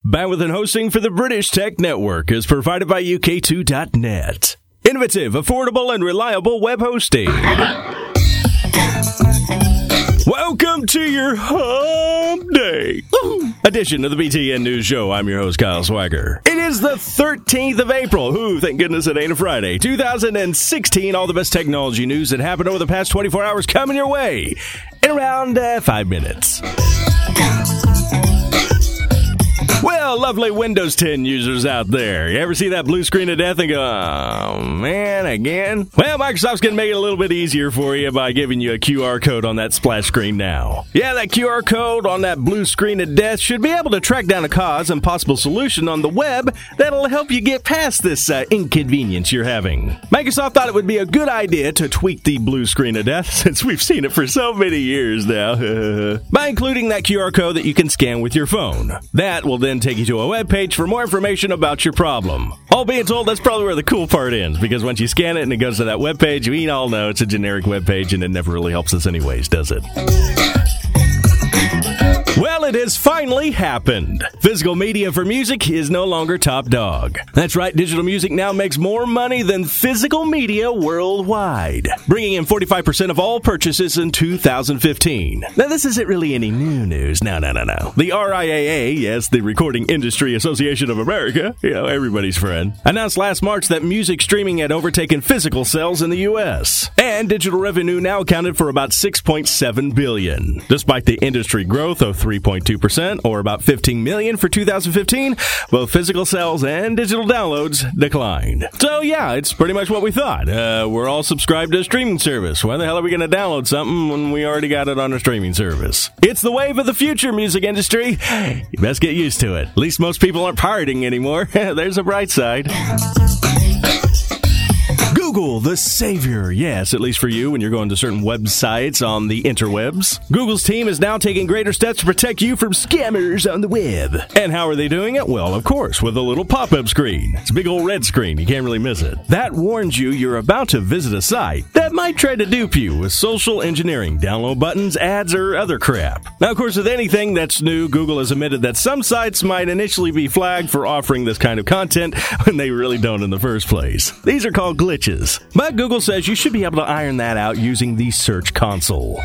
Bandwidth and hosting for the British Tech Network is provided by UK2.net. Innovative, affordable, and reliable web hosting. Welcome to your Hump Day edition of the BTN News Show. I'm your host, Kyle Swagger. It is the 13th of April. Ooh, thank goodness it ain't a Friday. 2016, all the best technology news that happened over the past 24 hours coming your way in around 5 minutes. Well, lovely Windows 10 users out there, you ever see that blue screen of death and go, oh man, again? Well, Microsoft's going to make it a little bit easier for you by giving you a QR code on that splash screen now. Yeah, that QR code on that blue screen of death should be able to track down a cause and possible solution on the web that'll help you get past this inconvenience you're having. Microsoft thought it would be a good idea to tweak the blue screen of death, since we've seen it for so many years now, by including that QR code that you can scan with your phone. That will then take you to a web page for more information about your problem. All being told, that's probably where the cool part ends, because once you scan it and it goes to that web page, we all know it's a generic web page and it never really helps us anyways, does it? Well, it has finally happened. Physical media for music is no longer top dog. That's right, digital music now makes more money than physical media worldwide, bringing in 45% of all purchases in 2015. Now, this isn't really any new news. No. The RIAA, yes, the Recording Industry Association of America, everybody's friend, announced last March that music streaming had overtaken physical sales in the U.S., and digital revenue now accounted for about $6.7 billion. Despite the industry growth of 3.2%, or about $15 million for 2015, both physical sales and digital downloads declined. So yeah, it's pretty much what we thought. We're all subscribed to a streaming service. Why the hell are we going to download something when we already got it on a streaming service? It's the wave of the future, music industry. You best get used to it. At least most people aren't pirating anymore. There's a bright side. Google, the savior. Yes, at least for you when you're going to certain websites on the interwebs. Google's team is now taking greater steps to protect you from scammers on the web. And how are they doing it? Well, of course, with a little pop-up screen. It's a big old red screen. You can't really miss it. That warns you you're about to visit a site that might try to dupe you with social engineering, download buttons, ads, or other crap. Now, of course, with anything that's new, Google has admitted that some sites might initially be flagged for offering this kind of content when they really don't in the first place. These are called glitches. But Google says you should be able to iron that out using the Search Console.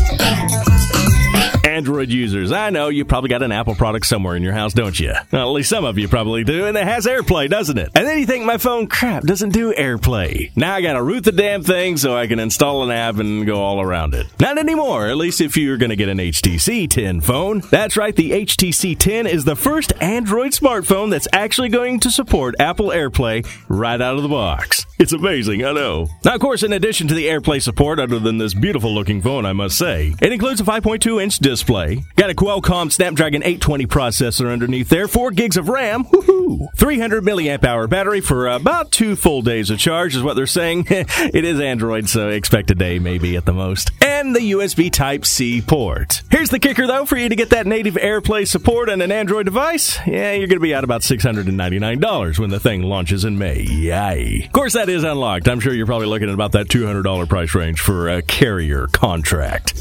Android users, I know you probably got an Apple product somewhere in your house, don't you? Well, at least some of you probably do, and it has AirPlay, doesn't it? And then you think my phone, crap, doesn't do AirPlay. Now I gotta root the damn thing so I can install an app and go all around it. Not anymore, at least if you're gonna get an HTC 10 phone. That's right, the HTC 10 is the first Android smartphone that's actually going to support Apple AirPlay right out of the box. It's amazing, I know. Now, of course, in addition to the AirPlay support, other than this beautiful-looking phone, I must say, it includes a 5.2-inch display, got a Qualcomm Snapdragon 820 processor underneath there, 4 gigs of RAM, 300 milliamp hour battery for about 2 full days of charge is what they're saying. It is Android, so expect a day maybe at the most. And the USB Type-C port. Here's the kicker, though, for you to get that native AirPlay support on an Android device. Yeah, you're going to be out about $699 when the thing launches in May. Yay. Of course, that is unlocked. I'm sure you're probably looking at about that $200 price range for a carrier contract.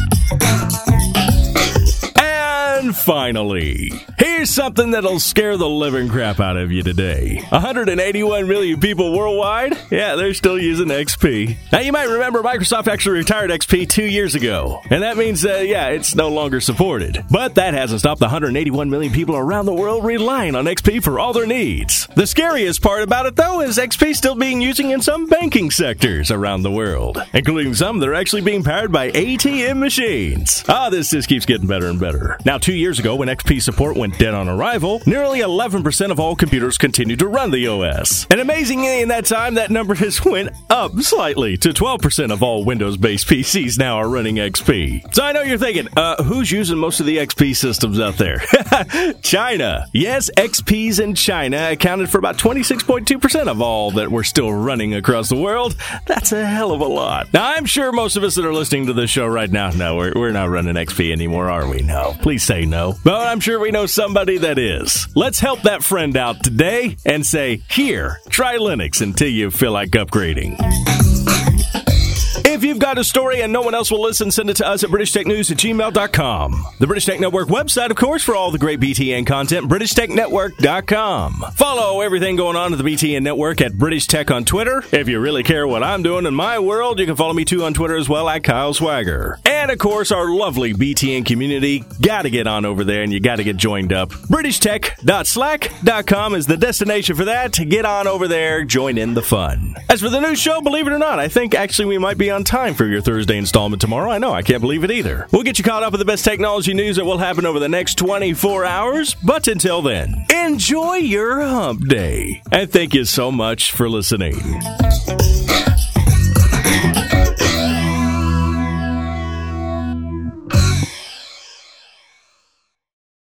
And finally, here's something that'll scare the living crap out of you today. 181 million people worldwide? Yeah, they're still using XP. Now, you might remember Microsoft actually retired XP 2 years ago. And that means, it's no longer supported. But that hasn't stopped the 181 million people around the world relying on XP for all their needs. The scariest part about it, though, is XP still being used in some banking sectors around the world, including some that are actually being powered by ATM machines. This just keeps getting better and better. Now, 2 years ago, when XP support went dead on arrival, nearly 11% of all computers continued to run the OS. And amazingly, in that time, that number has went up slightly to 12% of all Windows-based PCs now are running XP. So I know you're thinking, who's using most of the XP systems out there? China. Yes, XPs in China accounted for about 26.2% of all that were still running across the world. That's a hell of a lot. Now, I'm sure most of us that are listening to this show right now, no, we're not running XP anymore, are we? No. Please say no. But I'm sure we know somebody that is. Let's help that friend out today and say, here, try Linux until you feel like upgrading. If you've got a story and no one else will listen, send it to us at BritishTechNews@gmail.com. The British Tech Network website, of course, for all the great BTN content, BritishTechNetwork.com. Follow everything going on at the BTN Network at British Tech on Twitter. If you really care what I'm doing in my world, you can follow me too on Twitter as well at Kyle Swagger. And, of course, our lovely BTN community. Got to get on over there and you got to get joined up. BritishTech.slack.com is the destination for that. Get on over there, join in the fun. As for the new show, believe it or not, I think actually we might be on time for your Thursday installment tomorrow. I know, I can't believe it either. We'll get you caught up with the best technology news that will happen over the next 24 hours. But until then, enjoy your hump day. And thank you so much for listening.